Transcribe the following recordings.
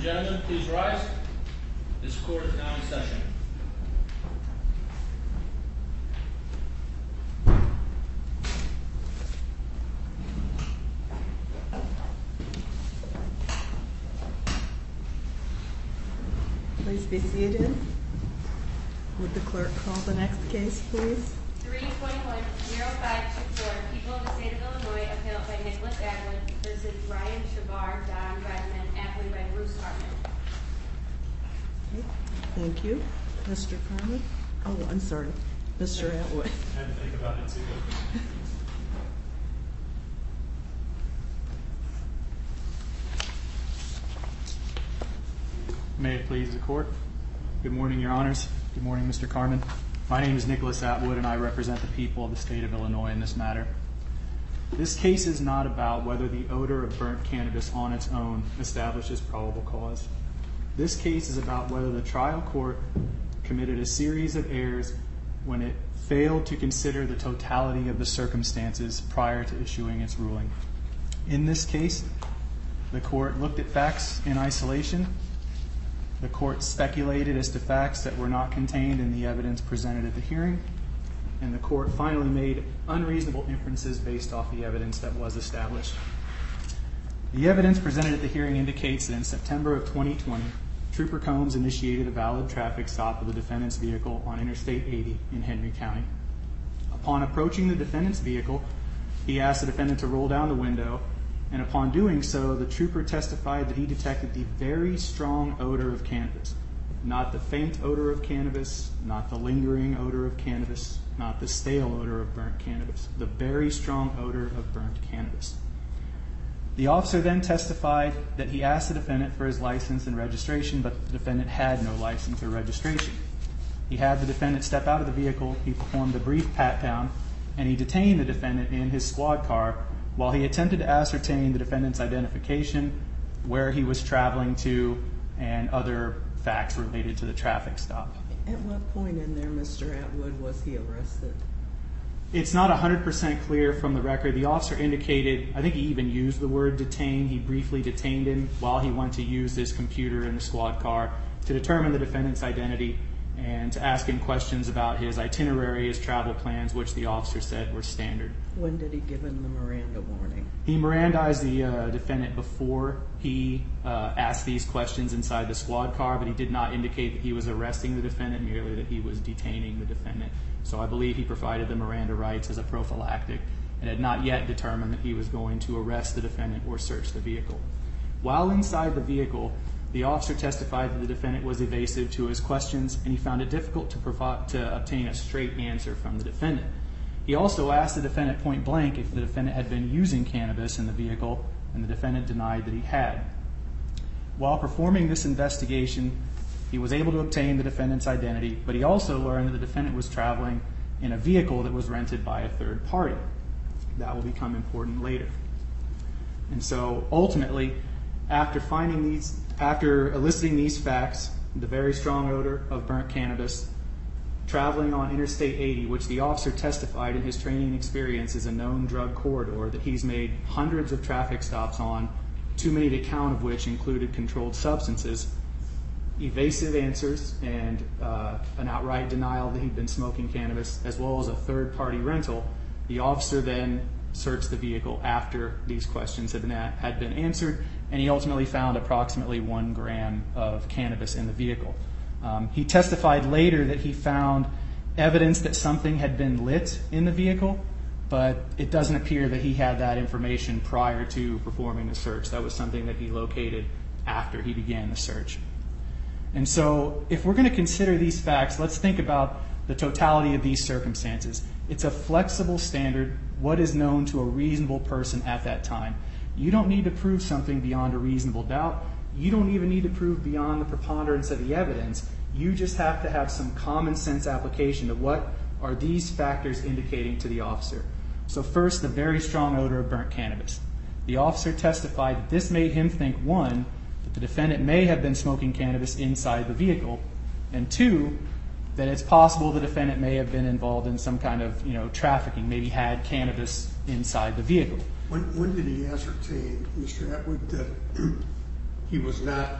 Gentlemen, please rise. This court is now in session. Please be seated. Would the clerk call the next case, please? 321-0524, People of the State of Illinois, appellate by Nicholas Atwood versus Ryan Shavar, Don Redmond, appellate by Bruce Hartman. Okay. Thank you. Mr. Carmen? Oh, I'm sorry. Mr. Atwood. I had to think about it too. May it please the court. Good morning, Your Honors. Good morning, Mr. Carmen. My name is Nicholas Atwood, and I represent the people of the state of Illinois in this matter. This case is not about whether the odor of burnt cannabis on its own establishes probable cause. This case is about whether the trial court committed a series of errors when it failed to consider the totality of the circumstances prior to issuing its ruling. In this case, the court looked at facts in isolation. The court speculated as to facts that were not contained in the evidence presented at the hearing, and the court finally made unreasonable inferences based off the evidence that was established. The evidence presented at the hearing indicates that in September of 2020, Trooper Combs initiated a valid traffic stop of the defendant's vehicle on Interstate 80 in Henry County. Upon approaching the defendant's vehicle, he asked the defendant to roll down the window, and upon doing so, the trooper testified that he detected the very strong odor of cannabis. Not the faint odor of cannabis, not the lingering odor of cannabis, not the stale odor of burnt cannabis, the very strong odor of burnt cannabis. The officer then testified that he asked the defendant for his license and registration, but the defendant had no license or registration. He had the defendant step out of the vehicle, he performed a brief pat-down, and he detained the defendant in his squad car while he attempted to ascertain the defendant's identification, where he was traveling to, and other facts related to the traffic stop. At what point in there, Mr. Atwood, was he arrested? It's not 100% clear from the record. The officer indicated, I think he even used the word detain. He briefly detained him while he went to use his computer in the squad car to determine the defendant's identity and to ask him questions about his itinerary, his travel plans, which the officer said were standard. When did he give him the Miranda warning? He Mirandized the defendant before he asked these questions inside the squad car, but he did not indicate that he was arresting the defendant, merely that he was detaining the defendant. So I believe he provided the Miranda rights as a prophylactic and had not yet determined that he was going to arrest the defendant or search the vehicle. While inside the vehicle, the officer testified that the defendant was evasive to his questions, and he found it difficult to obtain a straight answer from the defendant. He also asked the defendant point blank if the defendant had been using cannabis in the vehicle, and the defendant denied that he had. While performing this investigation, he was able to obtain the defendant's identity, but he also learned that the defendant was traveling in a vehicle that was rented by a third party. That will become important later. And so ultimately, after eliciting these facts, the very strong odor of burnt cannabis, traveling on Interstate 80, which the officer testified in his training experience is a known drug corridor that he's made hundreds of traffic stops on, too many to count of which included controlled substances, evasive answers, and an outright denial that he'd been smoking cannabis, as well as a third-party rental, the officer then searched the vehicle after these questions had been answered, and he ultimately found approximately 1 gram of cannabis in the vehicle. He testified later that he found evidence that something had been lit in the vehicle, but it doesn't appear that he had that information prior to performing the search. That was something that he located after he began the search. And so if we're going to consider these facts, let's think about the totality of these circumstances. It's a flexible standard, what is known to a reasonable person at that time. You don't need to prove something beyond a reasonable doubt. You don't even need to prove beyond the preponderance of the evidence. You just have to have some common sense application of what are these factors indicating to the officer. So first, the very strong odor of burnt cannabis. The officer testified that this made him think, 1, that the defendant may have been smoking cannabis inside the vehicle, and 2, that it's possible the defendant may have been involved in some kind of trafficking, maybe had cannabis inside the vehicle. When did he ascertain, Mr. Atwood, that he was not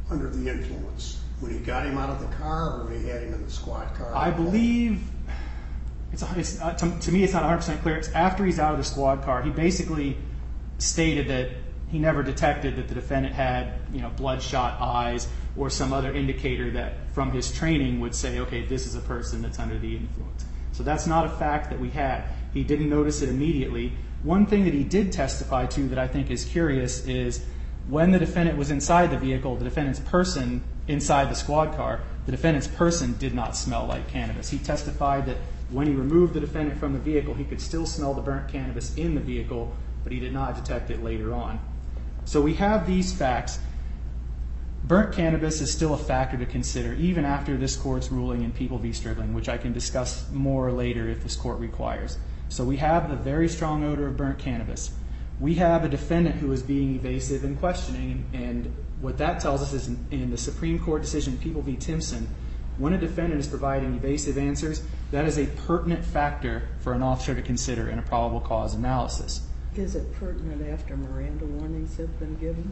under the influence? When he got him out of the car, or when he had him in the squad car? I believe, to me it's not 100% clear. It's after he's out of the squad car. He basically stated that he never detected that the defendant had, bloodshot eyes or some other indicator that from his training would say, okay, this is a person that's under the influence. So that's not a fact that we had. He didn't notice it immediately. One thing that he did testify to that I think is curious is when the defendant was inside the vehicle, the defendant's person inside the squad car, the defendant's person did not smell like cannabis. He testified that when he removed the defendant from the vehicle, he could still smell the burnt cannabis in the vehicle, but he did not detect it later on. So we have these facts. Burnt cannabis is still a factor to consider, even after this court's ruling in People v. Strickland, which I can discuss more later if this court requires. So we have the very strong odor of burnt cannabis. We have a defendant who is being evasive in questioning, and what that tells us is in the Supreme Court decision, People v. Timpson, when a defendant is providing evasive answers, that is a pertinent factor for an officer to consider in a probable cause analysis. Is it pertinent after Miranda warnings have been given?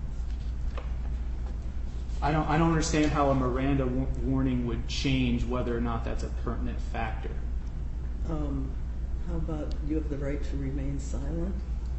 I don't understand how a Miranda warning would change whether or not that's a pertinent factor. How about you have the right to remain silent?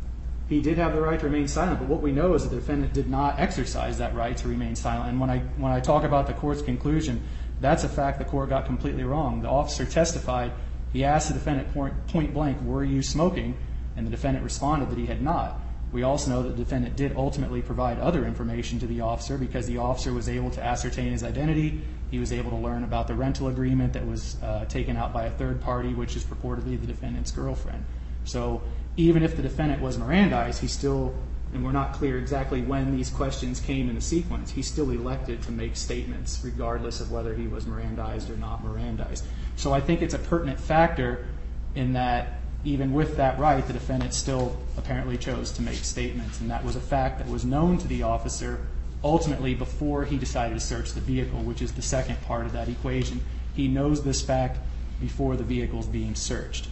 He did have the right to remain silent, but what we know is the defendant did not exercise that right to remain silent. And when I talk about the court's conclusion, that's a fact the court got completely wrong. The officer testified. He asked the defendant point blank, were you smoking? And the defendant responded that he had not. We also know that the defendant did ultimately provide other information to the officer because the officer was able to ascertain his identity. He was able to learn about the rental agreement that was taken out by a third party, which is purportedly the defendant's girlfriend. So even if the defendant was Mirandized, he still, and we're not clear exactly when these questions came in the sequence, he still elected to make statements regardless of whether he was Mirandized or not Mirandized. So I think it's a pertinent factor in that even with that right, the defendant still apparently chose to make statements, and that was a fact that was known to the officer ultimately before he decided to search the vehicle, which is the second part of that equation. He knows this fact before the vehicle is being searched.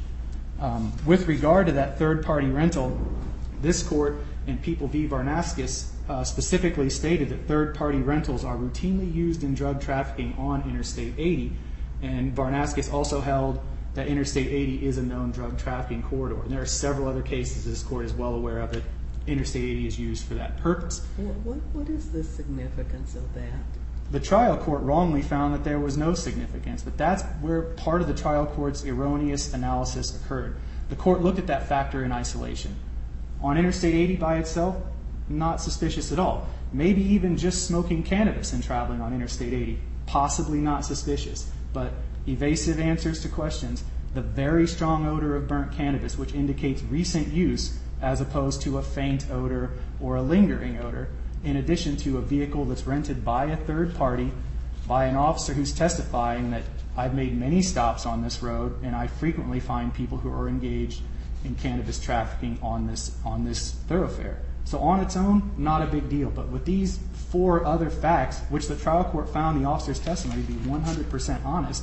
With regard to that third-party rental, this court in People v. Varnaskis specifically stated that third-party rentals are routinely used in drug trafficking on Interstate 80, and Varnaskis also held that Interstate 80 is a known drug trafficking corridor. And there are several other cases this court is well aware of that Interstate 80 is used for that purpose. What is the significance of that? The trial court wrongly found that there was no significance, but that's where part of the trial court's erroneous analysis occurred. The court looked at that factor in isolation. On Interstate 80 by itself, not suspicious at all. Maybe even just smoking cannabis and traveling on Interstate 80, possibly not suspicious, but evasive answers to questions, the very strong odor of burnt cannabis, which indicates recent use as opposed to a faint odor or a lingering odor, in addition to a vehicle that's rented by a third party, by an officer who's testifying that I've made many stops on this road and I frequently find people who are engaged in cannabis trafficking on this thoroughfare. So on its own, not a big deal. But with these four other facts, which the trial court found the officer's testimony to be 100% honest,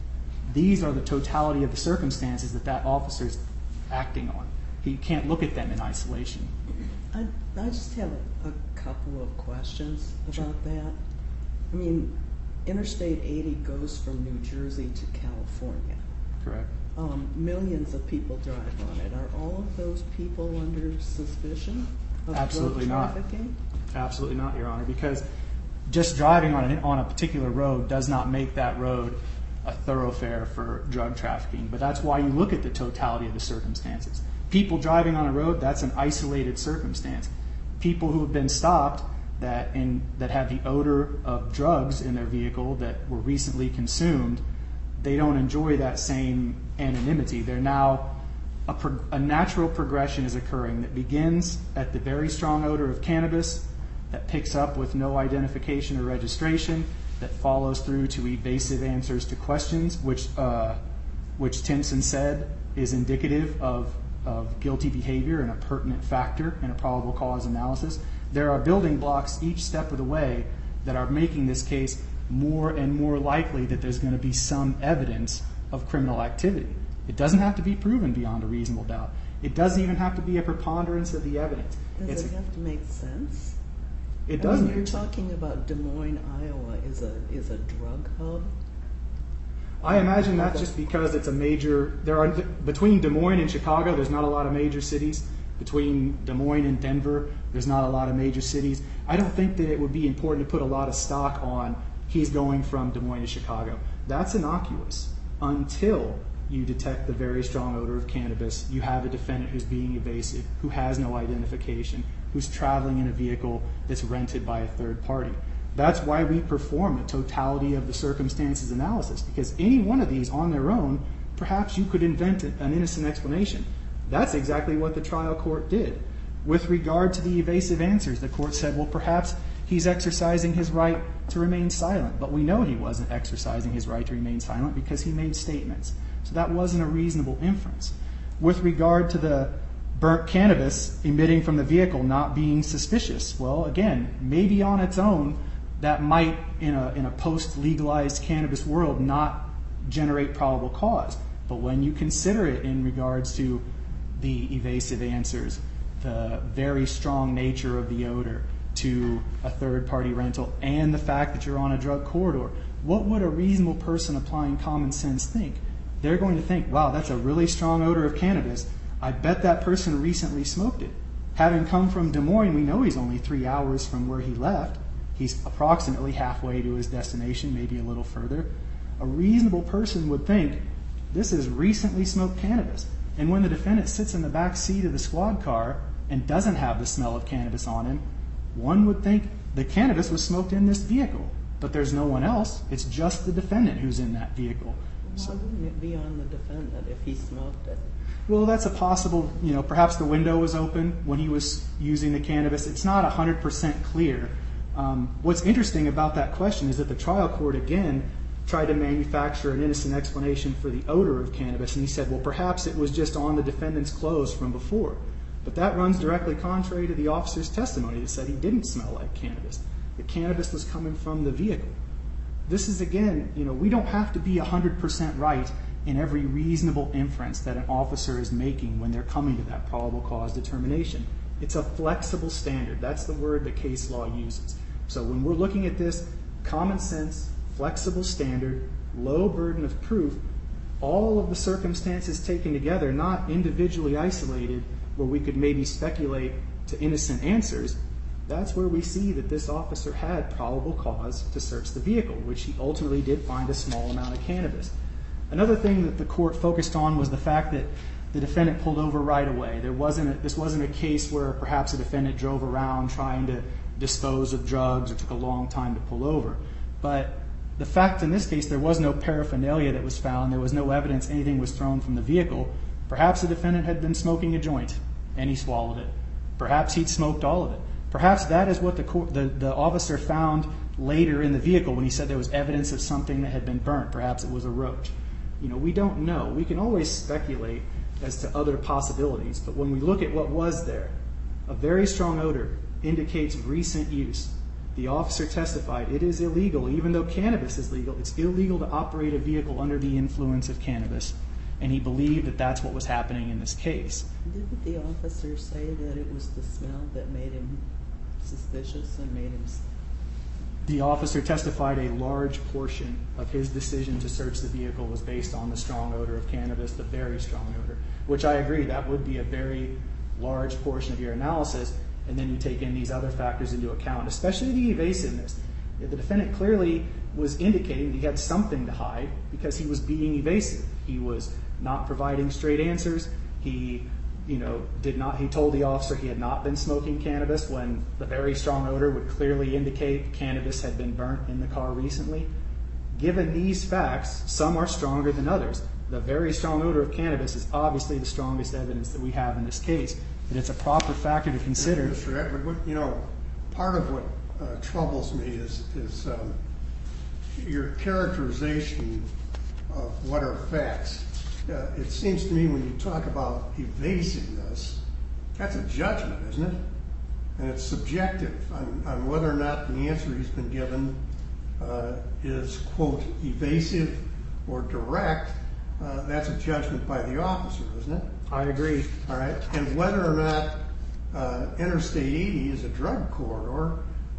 these are the totality of the circumstances that officer's acting on. He can't look at them in isolation. I just have a couple of questions about that. I mean, Interstate 80 goes from New Jersey to California. Correct. Millions of people drive on it. Are all of those people under suspicion of Absolutely drug trafficking? Not. Absolutely not, Your Honor, because just driving on a particular road does not make that road a thoroughfare for drug trafficking. But that's why you look at the totality of the circumstances. People driving on a road, that's an isolated circumstance. People who have been stopped that have the odor of drugs in their vehicle that were recently consumed, they don't enjoy that same anonymity. They're now a natural progression is occurring that begins at the very strong odor of cannabis, that picks up with no identification or registration, that follows through to evasive answers to questions, which Timpson said is indicative of guilty behavior and a pertinent factor in a probable cause analysis. There are building blocks each step of the way that are making this case more and more likely that there's going to be some evidence of criminal activity. It doesn't have to be proven beyond a reasonable doubt. It doesn't even have to be a preponderance of the evidence. Does it have to make sense? It I doesn't. mean, you're talking about Des Moines, Iowa is a drug hub. I imagine that's just because it's a major. Between Des Moines and Chicago, there's not a lot of major cities. Between Des Moines and Denver, there's not a lot of major cities. I don't think that it would be important to put a lot of stock on he's going from Des Moines to Chicago. That's innocuous until you detect the very strong odor of cannabis. You have a defendant who's being evasive, who has no identification, who's traveling in a vehicle that's rented by a third party. That's why we perform a totality of the circumstances analysis, because any one of these on their own, perhaps you could invent an innocent explanation. That's exactly what the trial court did. With regard to the evasive answers, the court said, well, perhaps he's exercising his right to remain silent, but we know he wasn't exercising his right to remain silent because he made statements. So that wasn't a reasonable inference. With regard to the burnt cannabis emitting from the vehicle not being suspicious, well, again, maybe on its own, that might, in a post-legalized cannabis world, not generate probable cause. But when you consider it in regards to the evasive answers, the very strong nature of the odor to a third-party rental, and the fact that you're on a drug corridor, what would a reasonable person applying common sense think? They're going to think, wow, that's a really strong odor of cannabis. I bet that person recently smoked it. Having come from Des Moines, we know he's only 3 hours from where he left. He's approximately halfway to his destination, maybe a little further. A reasonable person would think, this is recently smoked cannabis. And when the defendant sits in the back seat of the squad car and doesn't have the smell of cannabis on him, one would think the cannabis was smoked in this vehicle. But there's no one else. It's just the defendant who's in that vehicle. Why wouldn't it be on the defendant if he smoked it? Well, that's a possible, perhaps the window was open when he was using the cannabis. It's not 100% clear. What's interesting about that question is that the trial court, again, tried to manufacture an innocent explanation for the odor of cannabis, and he said, well, perhaps it was just on the defendant's clothes from before. But that runs directly contrary to the officer's testimony that said he didn't smell like cannabis. The cannabis was coming from the vehicle. This is, again, we don't have to be 100% right in every reasonable inference that an officer is making when they're coming to that probable cause determination. It's a flexible standard. That's the word that case law uses. So when we're looking at this common sense, flexible standard, low burden of proof, all of the circumstances taken together, not individually isolated, where we could maybe speculate to innocent answers, that's where we see that this officer had probable cause to search the vehicle, which he ultimately did find a small amount of cannabis. Another thing that the court focused on was the fact that the defendant pulled over right away. This wasn't a case where perhaps a defendant drove around trying to dispose of drugs or took a long time to pull over. But the fact in this case, there was no paraphernalia that was found. There was no evidence anything was thrown from the vehicle. Perhaps the defendant had been smoking a joint and he swallowed it. Perhaps he'd smoked all of it. Perhaps that is what the officer found later in the vehicle when he said there was evidence of something that had been burnt. Perhaps it was a roach. We don't know. We can always speculate as to other possibilities, but when we look at what was there, a very strong odor indicates recent use. The officer testified it is illegal, even though cannabis is legal, it's illegal to operate a vehicle under the influence of cannabis, and he believed that that's what was happening in this case. Didn't the officer say that it was the smell that made him suspicious and made him... The officer testified a large portion of his decision to search the vehicle was based on the strong odor of cannabis, the very strong odor, which I agree, that would be a very large portion of your analysis, and then you take in these other factors into account, especially the evasiveness. The defendant clearly was indicating that he had something to hide because he was being evasive. He was not providing straight answers. He told the officer he had not been smoking cannabis when the very strong odor would clearly indicate cannabis had been burnt in the car recently. Given these facts, some are stronger than others. The very strong odor of cannabis is obviously the strongest evidence that we have in this case, but it's a proper factor to consider. Mr. Edward, part of what troubles me is your characterization of what are facts. It seems to me when you talk about evasiveness, that's a judgment, isn't it? And it's subjective on whether or not the answer he's been given is, quote, evasive or direct. That's a judgment by the officer, isn't it? I agree. All right. And whether or not Interstate 80 is a drug corridor,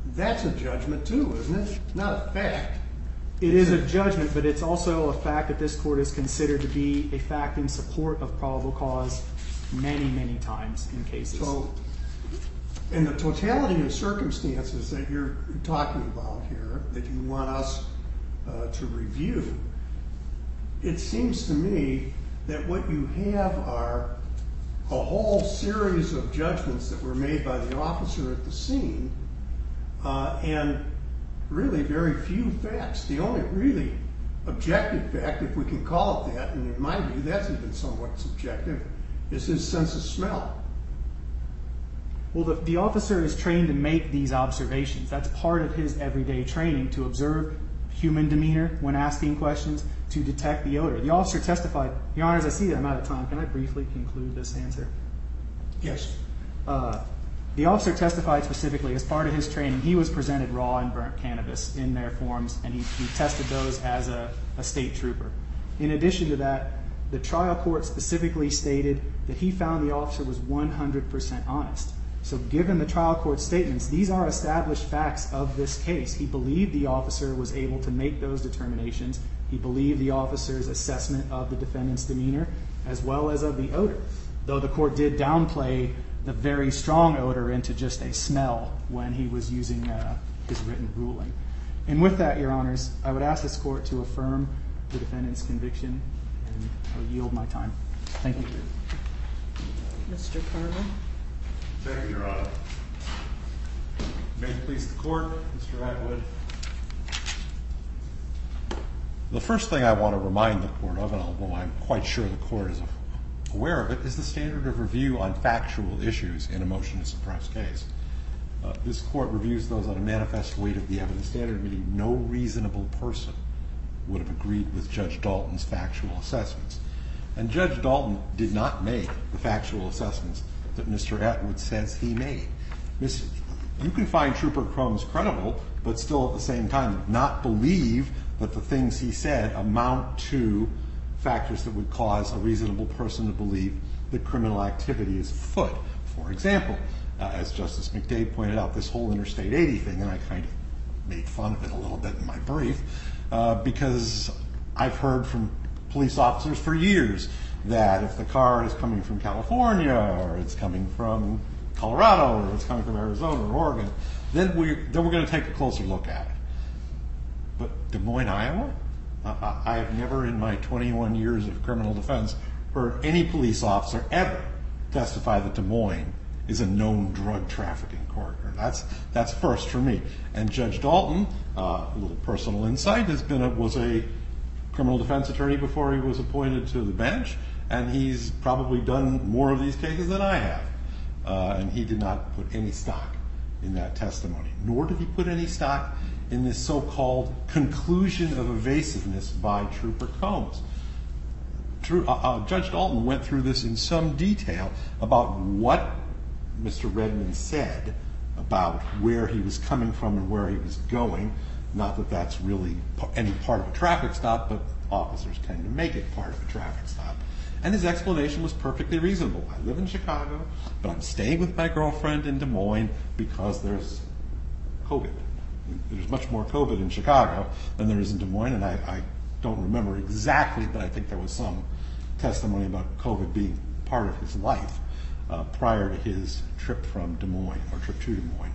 that's a judgment too, isn't it? Not a fact. It is a judgment, but it's also a fact that this court has considered to be a fact in support of probable cause many, many times in cases. So, in the totality of circumstances that you're talking about here, that you want us to review, it seems to me that what you have are a whole series of judgments that were made by the officer at the scene, and really very few facts. The only really objective fact, if we can call it that, and in my view that's even somewhat subjective, is his sense of smell. Well, the officer is trained to make these observations. That's part of his everyday training, to observe human demeanor when asking questions, to detect the odor. The officer testified. Your Honors, I see that I'm out of time. Can I briefly conclude this answer? Yes. The officer testified specifically as part of his training. He was presented raw and burnt cannabis in their forms, and he tested those as a state trooper. In addition to that, the trial court specifically stated that he found the officer was 100% honest. So given the trial court's statements, these are established facts of this case. He believed the officer was able to make those determinations. He believed the officer's assessment of the defendant's demeanor as well as of the odor, though the court did downplay the very strong odor into just a smell when he was using his written ruling. And with that, Your Honors, I would ask this court to affirm the defendant's conviction, and I'll yield my time. Thank you. Mr. Carmen? Thank you, Your Honor. May it please the court, Mr. Atwood. The first thing I want to remind the court of, and although I'm quite sure the court is aware of it, is the standard of review on factual issues in a motion to suppress case. This court reviews those on a manifest weight of the evidence standard, meaning no reasonable person would have agreed with Judge Dalton's factual assessments. And Judge Dalton did not make the factual assessments that Mr. Atwood says he made. You can find Trooper Crumbs credible, but still at the same time not believe that the things he said amount to factors that would cause a reasonable person to believe that criminal activity is afoot. For example, as Justice McDade pointed out, this whole Interstate 80 thing, and I kind of made fun of it a little bit in my brief, because I've heard from police officers for years that if the car is coming from California, or it's coming from Colorado, or it's coming from Arizona or Oregon, then we're going to take a closer look at it. But Des Moines, Iowa? I have never in my 21 years of criminal defense heard any police officer ever testify that Des Moines is a known drug trafficking corridor. That's first for me. And Judge Dalton, a little personal insight, was a criminal defense attorney before he was appointed to the bench, and he's probably done more of these cases than I have. And he did not put any stock in that testimony, nor did he put any stock in this so-called conclusion of evasiveness by Trooper Combs. Judge Dalton went through this in some detail about what Mr. Redmond said about where he was coming from and where he was going. Not that that's really any part of a traffic stop, but officers tend to make it part of a traffic stop. And his explanation was perfectly reasonable. I live in Chicago, but I'm staying with my girlfriend in Des Moines because there's COVID. There's much more COVID in Chicago than there is in Des Moines, and I don't remember exactly, but I think there was some testimony about COVID being part of his life prior to his trip from Des Moines, or trip to Des Moines.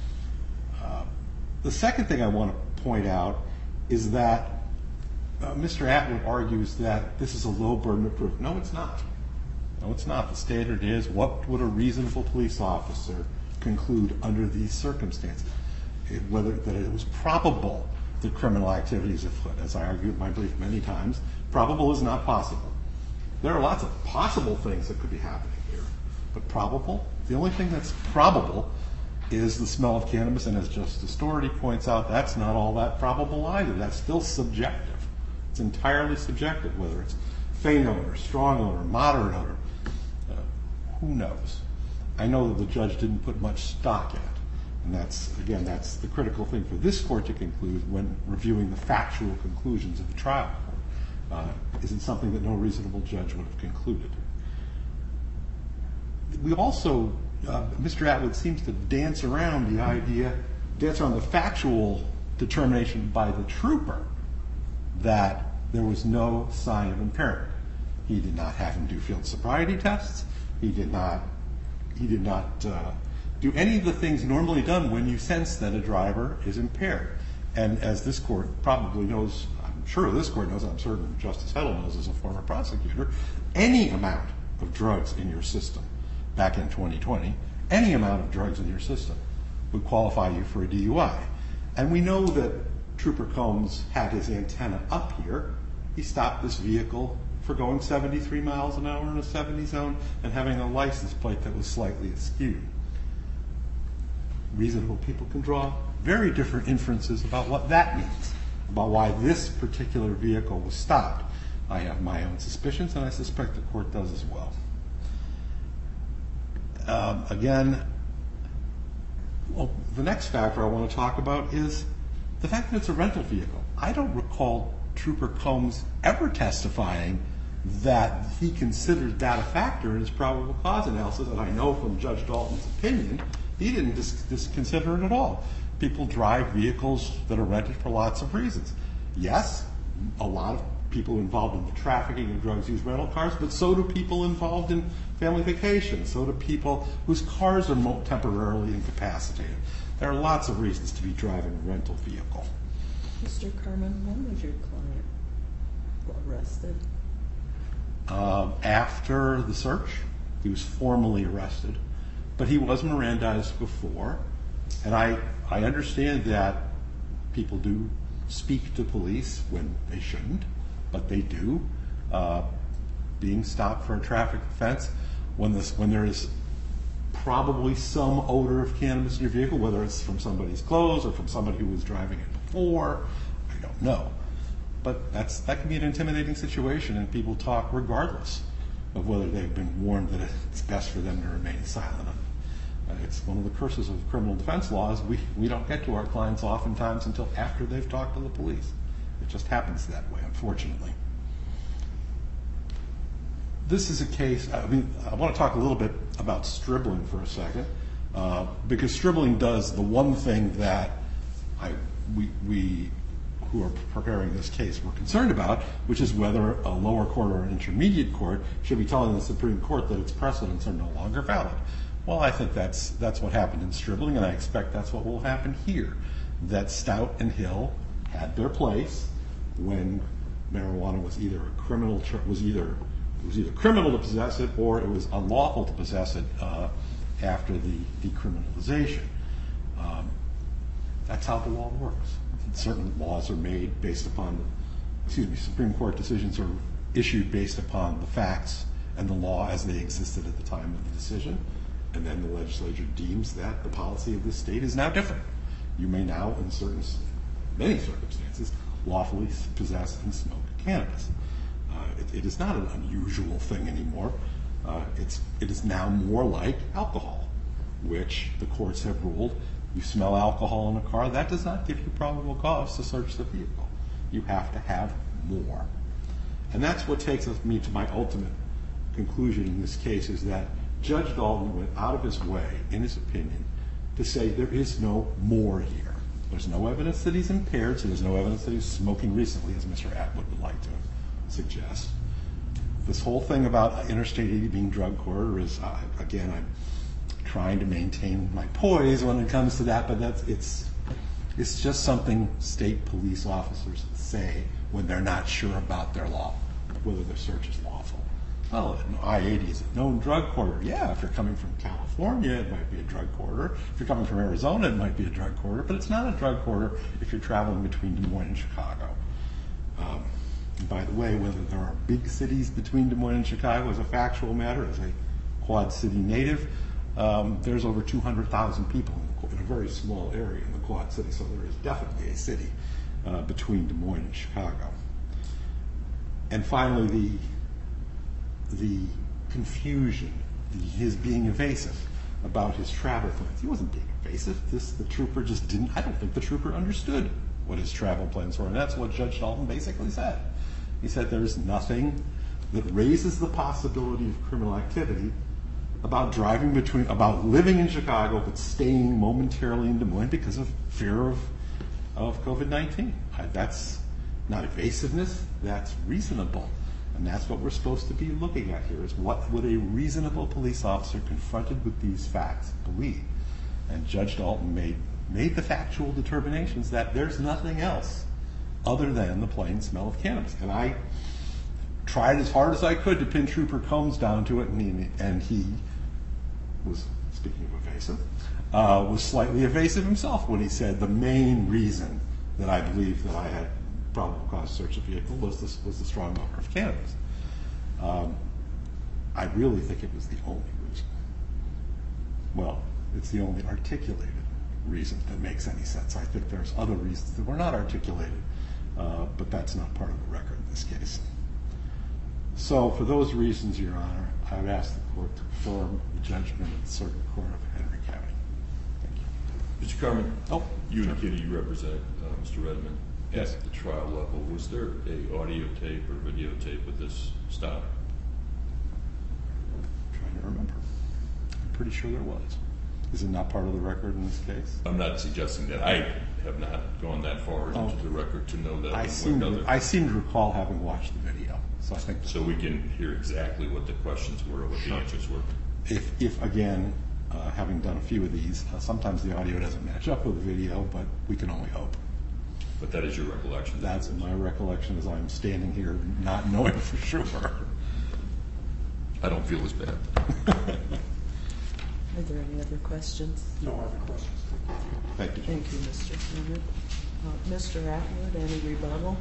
The second thing I want to point out is that Mr. Atwood argues that this is a low burden of proof. No, it's not. No, it's not. The standard is, what would a reasonable police officer conclude under these circumstances? Whether that it was probable that criminal activity is afoot. As I argued in my brief many times, probable is not possible. There are lots of possible things that could be happening here, but probable, the only thing that's probable is the smell of cannabis, and as Justice Doherty points out, that's not all that probable either. That's still subjective. It's entirely subjective, whether it's faint odor, strong odor, moderate odor. Who knows? I know that the judge didn't put much stock in it, and that's the critical thing for this court to conclude when reviewing the factual conclusions of the trial court. Is it something that no reasonable judge would have concluded? We also, Mr. Atwood seems to dance around the idea that's on the factual determination by the trooper that there was no sign of impairment. He did not have him do field sobriety tests. He did not do any of the things normally done when you sense that a driver is impaired. And as this court probably knows, I'm sure this court knows, I'm certain Justice Heddle knows as a former prosecutor, any amount of drugs in your system back in 2020, any amount of drugs in your system would qualify you for a DUI. And we know that Trooper Combs had his antenna up here. He stopped this vehicle for going 73 miles an hour in a 70 zone and having a license plate that was slightly askew. Reasonable people can draw very different inferences about what that means, about why this particular vehicle was stopped. I have my own suspicions, and I suspect the court does as well. The next factor I want to talk about is the fact that it's a rental vehicle. I don't recall Trooper Combs ever testifying that he considered that a factor in his probable cause analysis, and I know from Judge Dalton's opinion, he didn't consider it at all. People drive vehicles that are rented for lots of reasons. Yes, a lot of people involved in the trafficking of drugs use rental cars, but so do people involved in family vacations. So do people whose cars are temporarily incapacitated. There are lots of reasons to be driving a rental vehicle. Mr. Carmen, when was your client arrested? After the search, he was formally arrested, but he was Mirandized before, and I understand that people do speak to police when they shouldn't, but they do. Being stopped for a traffic offense, when there is probably some odor of cannabis in your vehicle, whether it's from somebody's clothes or from somebody who was driving it before, I don't know. But that can be an intimidating situation, and people talk regardless of whether they've been warned that it's best for them to remain silent. It's one of the curses of criminal defense laws. We don't get to our clients oftentimes until after they've talked to the police. It just happens that way, unfortunately. This is a case, I want to talk a little bit about Stribling for a second, because Stribling does the one thing that we who are preparing this case were concerned about, which is whether a lower court or an intermediate court should be telling the Supreme Court that its precedents are no longer valid. Well, I think that's what happened in Stribling, and I expect that's what will happen here. That Stout and Hill had their place when marijuana was either criminal to possess it, or it was unlawful to possess it after the decriminalization. That's how the law works. Certain laws are made based upon, Supreme Court decisions are issued based upon the facts and the law as they existed at the time of the decision, and then the legislature deems that the policy of this state is now different. You may now, in many circumstances, lawfully possess and smoke cannabis. It is not an unusual thing anymore. It is now more like alcohol, which the courts have ruled. You smell alcohol in a car, that does not give you probable cause to search the vehicle. You have to have more. And that's what takes me to my ultimate conclusion in this case, is that Judge Dalton went out of his way, in his opinion, to say there is no more here. There's no evidence that he's impaired, so there's no evidence that he's smoking recently, as Mr. Atwood would like to suggest. This whole thing about Interstate 80 being drug corridor is, again, I'm trying to maintain my poise when it comes to that, but it's just something state police officers say when they're not sure about their law, whether their search is lawful. Well, I-80 is a known drug corridor. Yeah, if you're coming from California, it might be a drug corridor. If you're coming from Arizona, it might be a drug corridor, but it's not a drug corridor if you're traveling between Des Moines and Chicago. And by the way, whether there are big cities between Des Moines and Chicago is a factual matter. As a Quad City native, there's over 200,000 people in a very small area in the Quad City, so there is definitely a city between Des Moines and Chicago. And finally, the confusion, his being evasive about his travel plans. He wasn't being evasive. The trooper just didn't, I don't think the trooper understood what his travel plans were, and that's what Judge Dalton basically said. He said there's nothing that raises the possibility of criminal activity about about living in Chicago but staying momentarily in Des Moines because of fear of COVID-19. That's not evasiveness, that's reasonable. And that's what we're supposed to be looking at here, is what would a reasonable police officer confronted with these facts believe? And Judge Dalton made the factual determinations that there's nothing else other than the plain smell of cannabis. And I tried as hard as I could to pin Trooper Combs down to it, and he was, speaking of evasive, was slightly evasive himself when he said the main reason that I believe that I had probable cause to search the vehicle was the strong odor of cannabis. I really think it was the only reason. Well, it's the only articulated reason that makes any sense. I think there's other reasons that were not articulated, but that's not part of the record in this case. So for those reasons, Your Honor, I've asked the court to confirm the judgment of the Circuit Court of Henry County. Thank you. Mr. Carmen, Oh, you indicated you represent Mr. Redmond Yes. at the trial level. Was there a audio tape or videotape of this stop? I'm trying to remember. I'm pretty sure there was. Is it not part of the record in this case? I'm not suggesting that. I have not gone that far into the record to know that. I seem to recall having watched the video, so I think. So we can hear exactly what the questions were, what the answers were. If again, having done a few of these, sometimes the audio doesn't match up with the video, but we can only hope. But that is your recollection? That's my recollection as I'm standing here not knowing for sure. I don't feel as bad. Are there any other questions? No other questions. Thank you. Thank you, Mr. Fleming. Mr. Atwood, any rebuttal?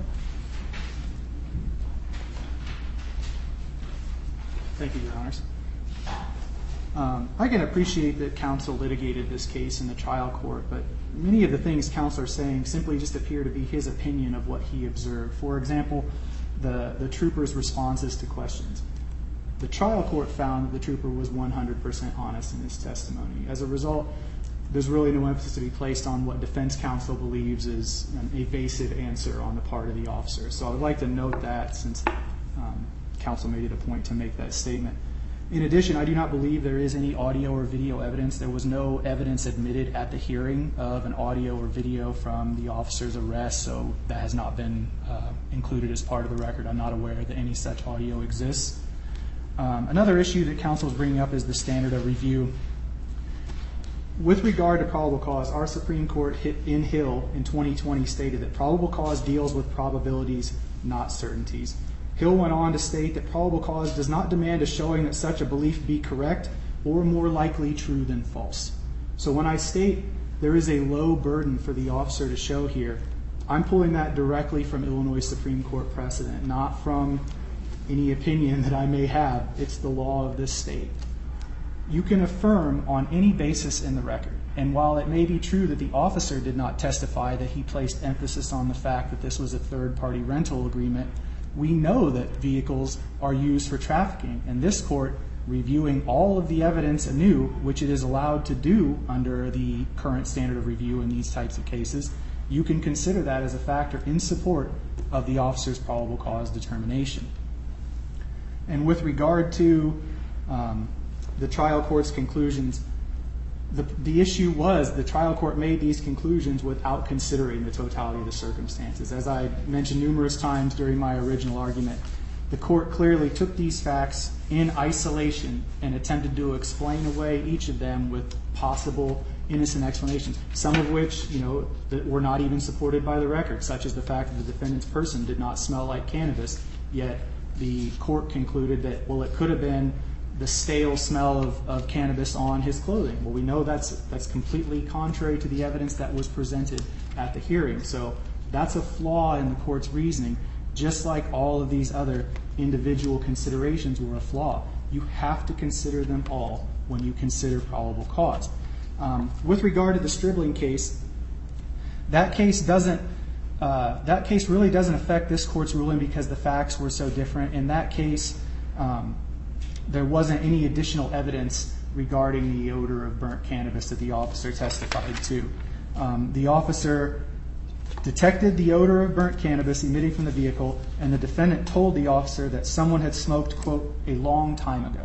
Thank you, Your Honors. I can appreciate that counsel litigated this case in the trial court, but many of the things counsel are saying simply just appear to be his opinion of what he observed. For example, the trooper's responses to questions. The trial court found that the trooper was 100% honest in his testimony. As a result, there's really no emphasis to be placed on what defense counsel believes is an evasive answer on the part of the officer. So I would like to note that, since counsel made it a point to make that statement. In addition, I do not believe there is any audio or video evidence. There was no evidence admitted at the hearing of an audio or video from the officer's arrest, so that has not been included as part of the record. I'm not aware that any such audio exists. Another issue that counsel is bringing up is the standard of review. With regard to probable cause, our Supreme Court in Hill in 2020 stated that probable cause deals with probabilities, not certainties. Hill went on to state that probable cause does not demand a showing that such a belief be correct or more likely true than false. So when I state there is a low burden for the officer to show here, I'm pulling that directly from Illinois Supreme Court precedent, not from any opinion that I may have. It's the law of this state. You can affirm on any basis in the record. And while it may be true that the officer did not testify that he placed emphasis on the fact that this was a third-party rental agreement, we know that vehicles are used for trafficking. And this court, reviewing all of the evidence anew, which it is allowed to do under the current standard of review in these types of cases, you can consider that as a factor in support of the officer's probable cause determination. And with regard to the trial court's conclusions, the issue was the trial court made these conclusions without considering the totality of the circumstances. As I mentioned numerous times during my original argument, the court clearly took these facts in isolation and attempted to explain away each of them with possible innocent explanations, some of which, that were not even supported by the record, such as the fact that the defendant's person did not smell like cannabis, yet the court concluded that, well, it could have been the stale smell of cannabis on his clothing. Well, we know that's completely contrary to the evidence that was presented at the hearing. So that's a flaw in the court's reasoning, just like all of these other individual considerations were a flaw. You have to consider them all when you consider probable cause. With regard to the Stribling case, that case really doesn't affect this court's ruling because the facts were so different. In that case, there wasn't any additional evidence regarding the odor of burnt cannabis that the officer testified to. The officer detected the odor of burnt cannabis emitting from the vehicle, and the defendant told the officer that someone had smoked, quote, a long time ago.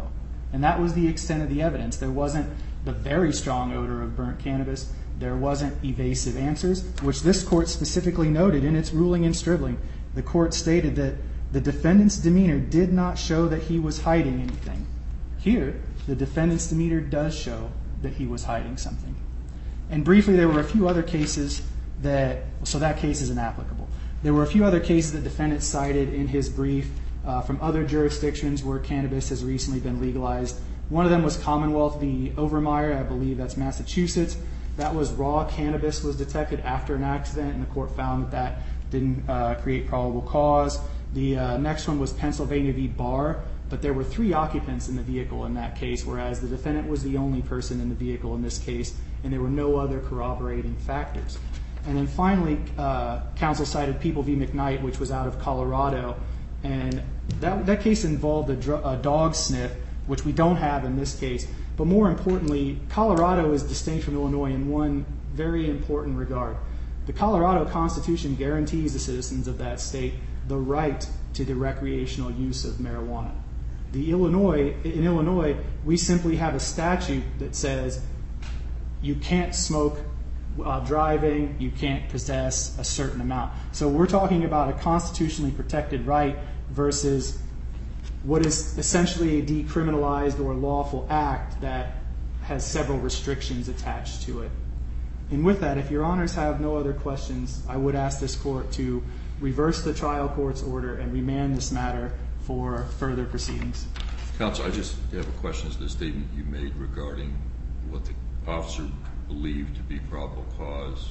And that was the extent of the evidence. There wasn't the very strong odor of burnt cannabis. There wasn't evasive answers, which this court specifically noted in its ruling in Stribling. The court stated that the defendant's demeanor did not show that he was hiding anything. Here, the defendant's demeanor does show that he was hiding something. And briefly, there were a few other cases so that case is inapplicable. There were a few other cases that the defendant cited in his brief from other jurisdictions where cannabis has recently been legalized. One of them was Commonwealth v. Overmeyer. I believe that's Massachusetts. That was raw cannabis was detected after an accident, and the court found that didn't create probable cause. The next one was Pennsylvania v. Barr, but there were 3 occupants in the vehicle in that case, whereas the defendant was the only person in the vehicle in this case, and there were no other corroborating factors. And then finally, counsel cited People v. McKnight, which was out of Colorado, and that case involved a dog sniff, which we don't have in this case. But more importantly, Colorado is distinct from Illinois in one very important regard. The Colorado Constitution guarantees the citizens of that state the right to the recreational use of marijuana. In Illinois, we simply have a statute that says you can't smoke while driving, you can't possess a certain amount. So we're talking about a constitutionally protected right versus what is essentially a decriminalized or lawful act that has several restrictions attached to it. And with that, if your honors have no other questions, I would ask this court to reverse the trial court's order and remand this matter for further proceedings. Counsel, I just have a question to the statement you made regarding what the officer believed to be probable cause,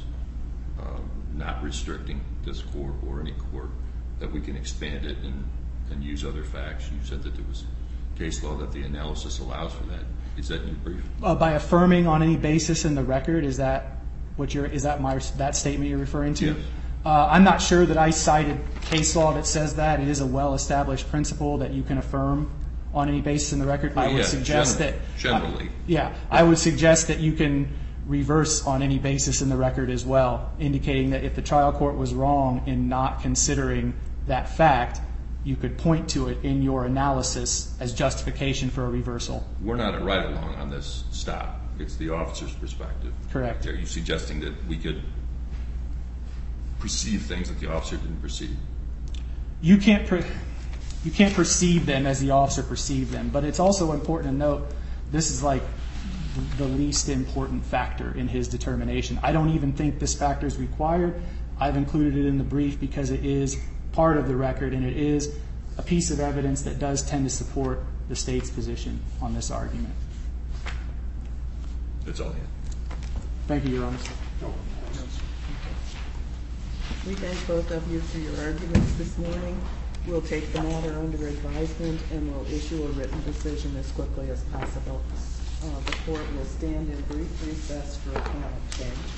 not restricting this court or any court, that we can expand it and use other facts. You said that there was case law that the analysis allows for that. Is that in your brief? By affirming on any basis in the record, is that that statement you're referring to? Yes. I'm not sure that I cited case law that says that. It is a well-established principle that you can affirm on any basis in the record. I would suggest generally. I would suggest that you can reverse on any basis in the record as well, indicating that if the trial court was wrong in not considering that fact, you could point to it in your analysis as justification for a reversal. We're not a right-along on this stop. It's the officer's perspective. Correct. Are you suggesting that we could perceive things that the officer didn't perceive? You can't perceive them as the officer perceived them, but it's also important to note this is like the least important factor in his determination. I don't even think this factor is required. I've included it in the brief because it is part of the record and it is a piece of evidence that does tend to support the state's position on this argument. That's all I have. Thank you, Your Honor. We thank both of you for your arguments this morning. We'll take the matter under advisement and we'll issue a written decision as quickly as possible. The court will stand in brief recess for a panel change.